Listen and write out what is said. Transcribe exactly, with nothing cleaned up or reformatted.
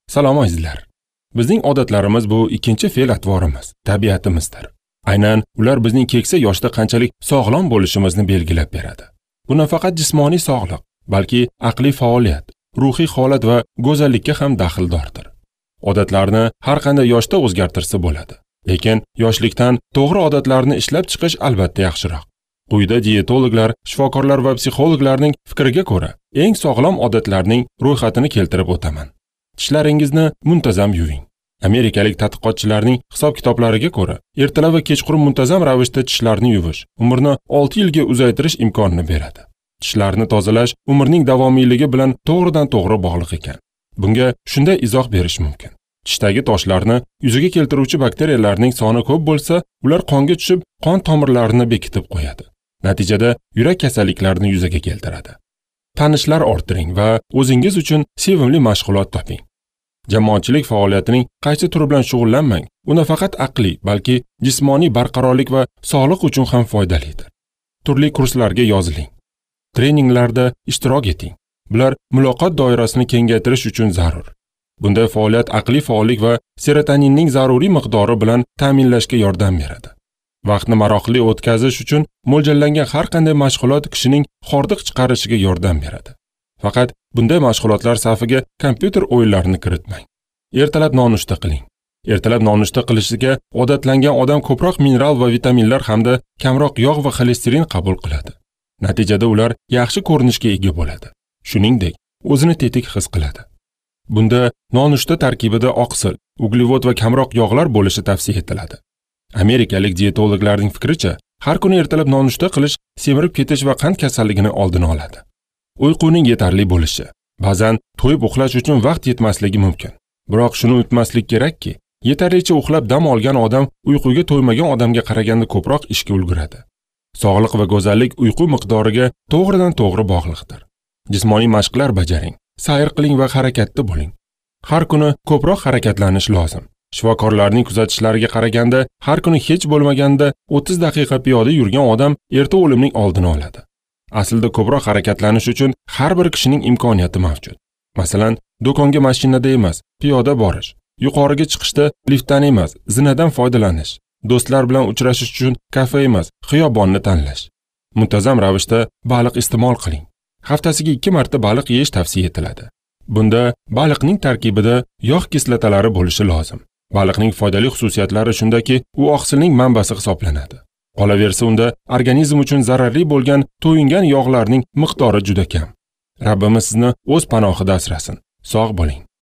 Salom azizlar. Bizning odatlarimiz bu ikkinchi fe'l atvorimiz, tabiatimizdir. Aynan ular bizning keksa yoshda qanchalik sog'lom bo'lishimizni belgilab beradi. Bu nafaqat jismoniy sog'liq, balki aqliy faoliyat, ruhiy holat va go'zallikka ham daxldordir. Odatlarni har qanday yoshda o'zgartirsa bo'ladi, lekin yoshlikdan to'g'ri odatlarni ishlab chiqish albatta yaxshiroq. Quyida diyetologlar, shifokorlar va psixologlarning fikriga ko'ra, eng sog'lom odatlarning ro'yxatini keltirib o'taman. Tishlaringizni muntazam yuving. Amerikalik tadqiqotchilarning hisob-kitoblariga ko'ra, ertalab va kechqurun muntazam ravishda tishlarni yuvish umrni olti yilga uzaytirish imkonini beradi. Tishlarni tozalash umrning davomiyligi bilan to'g'ridan-to'g'ri bog'liq ekan. Bunga shunday izoh berish mumkin. Tishdagi toshlarni yuzaga keltiruvchi bakteriyalarning soni ko'p bo'lsa, ular qonga tushib, qon tomirlarini bekitib qo'yadi. Natijada yurak kasalliklarini yuzaga keltiradi. Tanishlar orttiring va o'zingiz uchun sevimli mashg'ulot toping. Jamoatchilik faoliyatining qaysi turi bilan shug'ullanmang, u nafaqat aqliy, balki jismoniy barqarorlik va sog'liq uchun ham foydalidir. Turli kurslarga yoziling. Treninglarda ishtirok eting. Bular muloqot doirasini kengaytirish uchun zarur. Bunday faoliyat aqliy faollik va serotoninning zaruriy miqdori bilan ta'minlashga yordam beradi. Vaqtni maroqli o'tkazish uchun mo'ljallangan har qanday mashg'ulot kishining hordiq chiqarishiga yordam beradi. Faqat bunday mashg'ulotlar safiga kompyuter o'yinlarini kiritmang. Ertalab nonushta qiling. Ertalab nonushta qilishiga odatlangan odam ko'proq mineral va vitaminlar hamda kamroq yog' va xolesterin qabul qiladi. Natijada ular yaxshi ko'rinishga ega bo'ladi. Shuningdek, o'zini tetik his qiladi. Bunda nonushta tarkibida oqsil, uglevod va kamroq yog'lar bo'lishi tavsiya etiladi. Amerikalik diyetologlarning fikricha, har kuni ertalab nonushta qilish semirib ketish va qand kasalligini oldini oladi. Uyquning yetarli bo'lishi. Ba'zan to'yib uxlash uchun vaqt yetmasligi mumkin. Biroq shuni unutmaslik kerakki, yetarlicha uxlab dam olgan odam uyquga to'ymagan odamga qaraganda ko'proq ishga ulguradi. Sog'liq va go'zallik uyqu miqdoriga to'g'ridan-to'g'ri bog'liqdir. Jismoniy mashqlar bajaring, sayr qiling va harakatda bo'ling. Har kuni ko'proq harakatlanish lozim. Shifokorlarning kuzatishlariga qaraganda, har kuni hech bo'lmaganda o'ttiz daqiqa piyoda yurgan odam erta o'limning oldini oladi. Aslida ko'proq harakatlanish uchun har bir kishining imkoniyati mavjud. Masalan, do'konga mashinada emas, piyoda borish, yuqoriga chiqishda liftdan emas, zinadan foydalanish, do'stlar bilan uchrashish uchun kafe emas, xiyobonni tanlash. Muntazam ravishda baliq iste'mol qiling. Haftasiga ikki marta baliq yeyish tavsiya etiladi. Bunda baliqning tarkibida yog' kislotalari bo'lishi lozim. Baliqning foydali xususiyatlari shundaki, u oqsilning manbasi hisoblanadi. Qolaversa unda organizm uchun zararli bo'lgan to'yingan yog'larning miqdori juda kam. Rabbimiz sizni o'z panohida asrasin. Sog' bo'ling.